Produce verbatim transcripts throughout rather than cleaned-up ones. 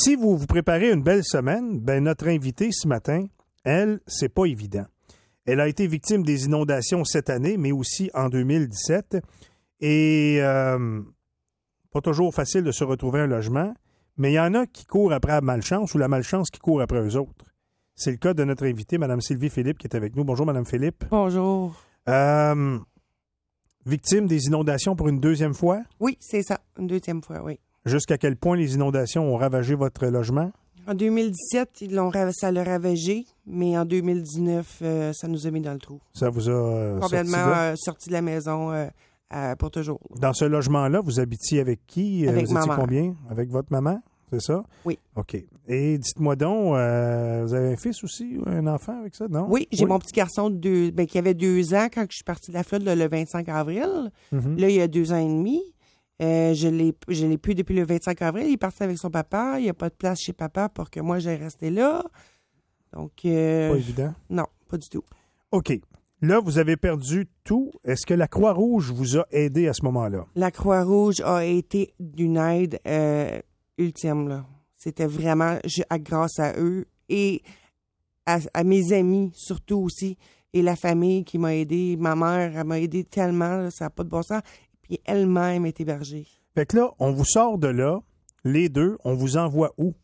si vous vous préparez une belle semaine, ben notre invitée ce matin, elle, c'est pas évident. Elle a été victime des inondations cette année, mais aussi en deux mille dix-sept. Et euh, pas toujours facile de se retrouver un logement, mais il y en a qui courent après la malchance ou la malchance qui court après eux autres. C'est le cas de notre invitée, Mme Sylvie Philippe, qui est avec nous. Bonjour, Mme Philippe. Bonjour. Euh, victime des inondations pour une deuxième fois? Oui, c'est ça, une deuxième fois, oui. Jusqu'à quel point les inondations ont ravagé votre logement? En deux mille dix-sept, ils l'ont, ça l'a ravagé, mais en deux mille dix-neuf, euh, ça nous a mis dans le trou. Ça vous a euh, complètement sorti, euh, sorti de la maison euh, à, pour toujours. Dans ce logement-là, vous habitiez avec qui? Avec vous ma étiez mère. combien? Avec votre maman? C'est ça? Oui. OK. Et dites-moi donc, euh, vous avez un fils aussi, un enfant avec ça, non? Oui, j'ai oui. mon petit garçon de deux, ben, qui avait deux ans quand je suis partie de la flotte le, le vingt-cinq avril. Mm-hmm. Là, il y a deux ans et demi. Euh, je l'ai, je l'ai plus depuis le vingt-cinq avril. Il est parti avec son papa. Il n'y a pas de place chez papa pour que moi, j'aille rester là. Donc, euh, pas évident? Non, pas du tout. OK. Là, vous avez perdu tout. Est-ce que la Croix-Rouge vous a aidé à ce moment-là? La Croix-Rouge a été d'une aide euh, ultime, là. C'était vraiment je, à, grâce à eux et à, à mes amis, surtout aussi, et la famille qui m'a aidé. Ma mère, elle m'a aidé tellement, là, ça n'a pas de bon sens. Puis elle-même est hébergée. Fait que là, on vous sort de là, les deux, on vous envoie où?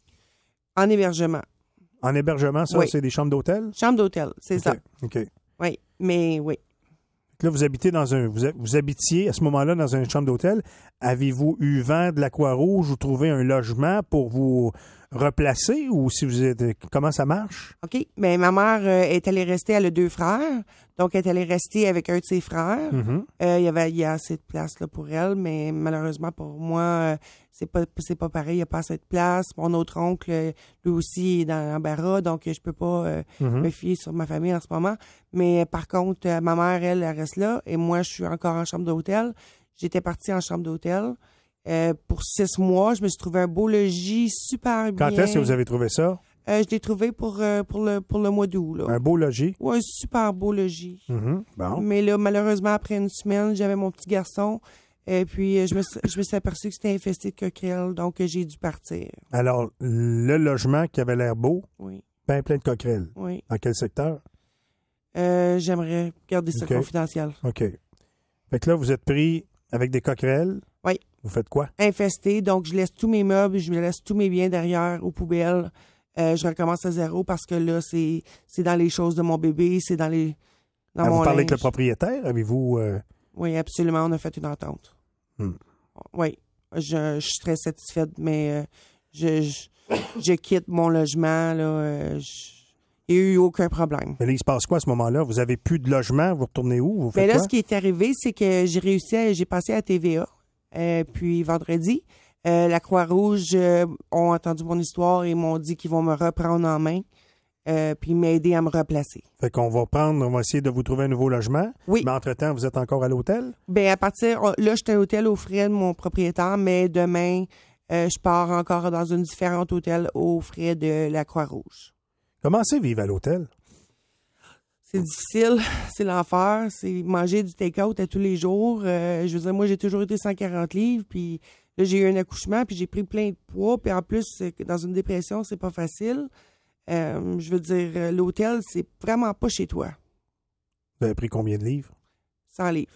En hébergement. En hébergement, ça, oui. c'est des chambres d'hôtel? Chambre d'hôtel, c'est okay. ça. OK. Oui, mais oui. Là, vous habitez dans un. Vous, vous habitiez à ce moment-là dans une chambre d'hôtel. Avez-vous eu vent de la Croix-Rouge ou trouvé un logement pour vous replacer ou si vous êtes. Comment ça marche? OK. Mais ma mère euh, est allée rester, elle a deux frères. Donc, elle est allée rester avec un de ses frères. Mm-hmm. Euh, il y avait il y a assez de place là, pour elle, mais malheureusement pour moi, euh, c'est pas c'est pas pareil, il n'y a pas assez de place. Mon autre oncle, lui aussi, est dans l'embarras, donc je peux pas euh, mm-hmm. me fier sur ma famille en ce moment. Mais par contre, euh, ma mère, elle, elle reste là et moi, je suis encore en chambre d'hôtel. J'étais partie en chambre d'hôtel. Euh, pour six mois, je me suis trouvé un beau logis super bien. Quand est-ce que vous avez trouvé ça? Euh, je l'ai trouvé pour, euh, pour, le, pour le mois d'août. Là. Un beau logis? Oui, un super beau logis. Mm-hmm. Bon. Mais là, malheureusement, après une semaine, j'avais mon petit garçon. Et puis, je me, je me suis aperçu que c'était infesté de coquerelles, donc j'ai dû partir. Alors, le logement qui avait l'air beau, oui. ben plein de coquerelles. Oui. Dans quel secteur? Euh, j'aimerais garder ça okay. confidentiel. OK. Fait que là, vous êtes pris avec des coquerelles. Oui. Vous faites quoi? Infesté, donc je laisse tous mes meubles, je me laisse tous mes biens derrière aux poubelles. Euh, je recommence à zéro parce que là, c'est, c'est dans les choses de mon bébé, c'est dans les dans ah, mon Vous parlez linge. avec le propriétaire? Avez-vous... Euh... Oui, absolument, on a fait une entente. Hmm. Oui, je, je suis très satisfaite, mais euh, je, je, je quitte mon logement, là, euh, je, il n'y a eu aucun problème. Mais là, il se passe quoi à ce moment-là? Vous avez plus de logement, vous retournez où? Vous faites mais là, quoi? ce qui est arrivé, c'est que j'ai réussi, à, j'ai passé à T V A, euh, puis vendredi, euh, la Croix-Rouge euh, ont entendu mon histoire et m'ont dit qu'ils vont me reprendre en main, euh, puis m'aider à me replacer. Fait qu'on va prendre, on va essayer de vous trouver un nouveau logement. Oui. Mais entre-temps, vous êtes encore à l'hôtel? Bien, à partir, là, j'étais à l'hôtel aux frais de mon propriétaire, mais demain, euh, je pars encore dans une différente hôtel aux frais de la Croix-Rouge. Comment c'est vivre à l'hôtel? C'est difficile, c'est l'enfer, c'est manger du take-out à tous les jours. Euh, je veux dire, moi, j'ai toujours été cent quarante livres, puis là, j'ai eu un accouchement, puis j'ai pris plein de poids, puis en plus, dans une dépression, c'est pas facile. Euh, je veux dire, l'hôtel, c'est vraiment pas chez toi. Vous avez pris combien de livres? cent livres.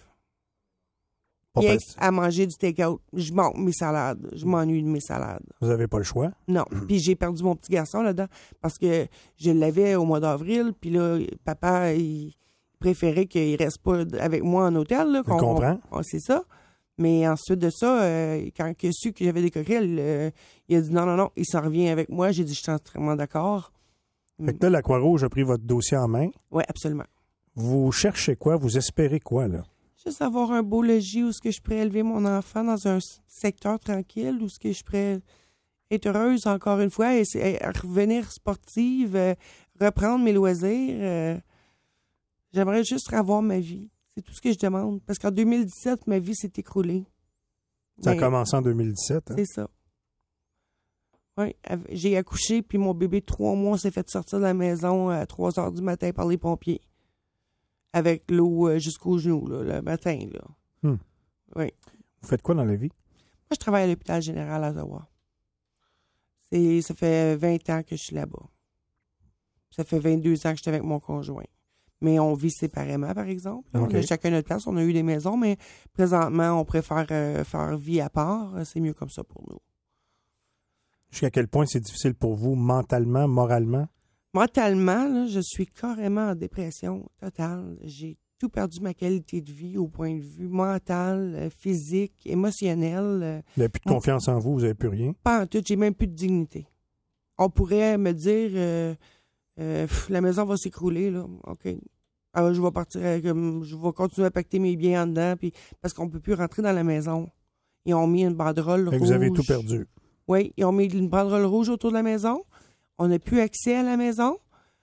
Pas Rien facile. à manger du take-out. Je manque mes salades. Je m'ennuie de mes salades. Vous n'avez pas le choix? Non. Puis j'ai perdu mon petit garçon là-dedans parce que je l'avais au mois d'avril. Puis là, papa, il préférait qu'il reste pas avec moi en hôtel. Là, Je comprends. On, on, c'est ça. Mais ensuite de ça, euh, quand il a su que j'avais des coquerelles, euh, il a dit non, non, non, il s'en revient avec moi. J'ai dit, je suis entièrement d'accord. Fait que là, la Croix-Rouge a pris votre dossier en main. Oui, absolument. Vous cherchez quoi? Vous espérez quoi, là? Juste avoir un beau logis où est-ce que je pourrais élever mon enfant dans un secteur tranquille, où est-ce que je pourrais être heureuse, encore une fois, et, et revenir sportive, euh, reprendre mes loisirs. Euh, j'aimerais juste avoir ma vie. C'est tout ce que je demande. Parce qu'en deux mille dix-sept, ma vie s'est écroulée. Ça a Mais, commencé en deux mille dix-sept. Hein? c'est ça. Oui, j'ai accouché, puis mon bébé de trois mois s'est fait sortir de la maison à trois heures du matin par les pompiers. Avec l'eau jusqu'aux genoux, là, le matin. Là. Hmm. Oui. Vous faites quoi dans la vie? Moi, je travaille à l'hôpital général à Ottawa. C'est, ça fait vingt ans que je suis là-bas. Ça fait vingt-deux ans que je suis avec mon conjoint. Mais on vit séparément, par exemple. Okay. On a chacun notre place. On a eu des maisons, mais présentement, on préfère euh, faire vie à part. C'est mieux comme ça pour nous. Jusqu'à quel point c'est difficile pour vous, mentalement, moralement? Mentalement, là, je suis carrément en dépression totale. J'ai tout perdu ma qualité de vie au point de vue mental, physique, émotionnel. Vous n'avez plus de confiance en vous, vous n'avez plus rien? Pas en tout, j'ai même plus de dignité. On pourrait me dire, euh, euh, la maison va s'écrouler, là, OK. Alors, je vais partir, avec, euh, je vais continuer à pacter mes biens en dedans, puis, parce qu'on ne peut plus rentrer dans la maison. Ils ont mis une banderole rouge. Vous avez tout perdu. Oui, ils ont mis une banderole rouge autour de la maison. On n'a plus accès à la maison.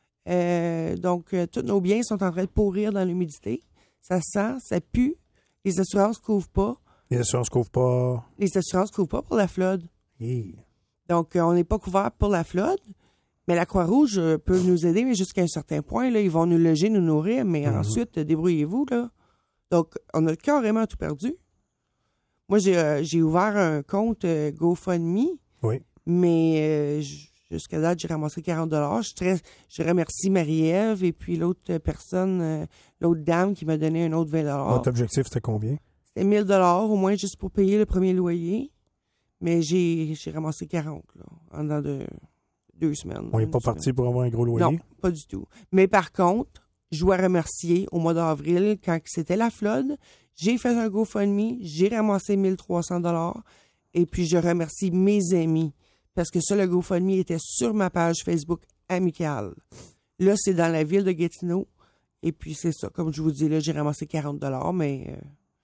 Euh, donc, euh, tous nos biens sont en train de pourrir dans l'humidité. Ça sent, ça pue. Les assurances ne couvrent pas. Les assurances ne couvrent pas. Les assurances ne couvrent pas pour la flood. Yeah. Donc, euh, on n'est pas couvert pour la flood. Mais la Croix-Rouge euh, peut nous aider, mais jusqu'à un certain point. Là, ils vont nous loger, nous nourrir, mais mm-hmm. ensuite, euh, débrouillez-vous. Là. Donc, on a carrément tout perdu. Moi, j'ai, euh, j'ai ouvert un compte euh, GoFundMe. Oui. Mais euh, jusqu'à date, j'ai ramassé quarante dollars. Je, très, je remercie Marie-Ève et puis l'autre personne, euh, l'autre dame qui m'a donné un autre vingt dollars. Votre objectif, c'était combien? C'était mille dollars au moins juste pour payer le premier loyer. Mais j'ai, j'ai ramassé quarante là, en dedans de deux semaines. On n'est pas parti pour avoir un gros loyer? Non, pas du tout. Mais par contre, je dois remercier au mois d'avril, quand c'était la flood, j'ai fait un GoFundMe, j'ai ramassé mille trois cents dollars et puis je remercie mes amis. Parce que ça, le GoFundMe était sur ma page Facebook amicale. Là, c'est dans la ville de Gatineau. Et puis, c'est ça. Comme je vous dis, là, j'ai ramassé quarante dollars, mais euh,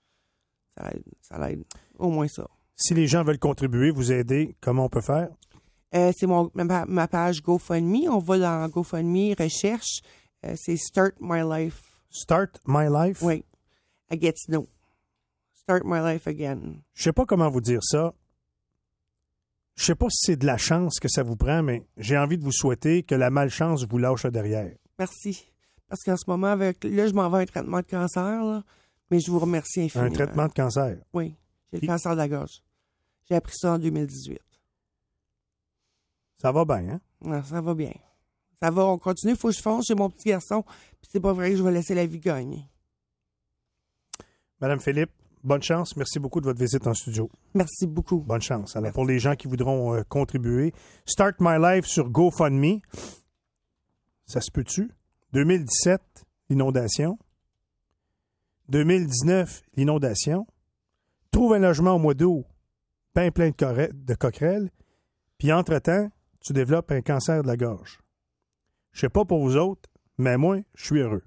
ça l'aide. Ça l'aide. Au moins ça. Si les gens veulent contribuer, vous aider, comment on peut faire? Euh, c'est mon, ma, ma page GoFundMe. On va dans GoFundMe, recherche. Euh, c'est Start My Life. Start My Life? Oui. À Gatineau. Start My Life Again. Je sais pas comment vous dire ça. Je sais pas si c'est de la chance que ça vous prend, mais j'ai envie de vous souhaiter que la malchance vous lâche derrière. Merci. Parce qu'en ce moment, avec là, je m'en vais à un traitement de cancer, là, mais je vous remercie infiniment. Un traitement de cancer? Oui. J'ai Puis... le cancer de la gorge. J'ai appris ça en deux mille dix-huit. Ça va bien, hein? Non, ça va bien. Ça va, on continue, il faut que je fonce, j'ai mon petit garçon, puis c'est pas vrai que je vais laisser la vie gagner. Madame Philippe, bonne chance. Merci beaucoup de votre visite en studio. Merci beaucoup. Bonne chance. Alors, Merci. pour les gens qui voudront euh, contribuer, Start My Life sur GoFundMe. Ça se peut-tu? deux mille dix-sept, l'inondation. deux mille dix-neuf, l'inondation. Trouve un logement au mois d'août, pain plein de, corre- de coquerelles. Puis, entre-temps, tu développes un cancer de la gorge. Je sais pas pour vous autres, mais moi, je suis heureux.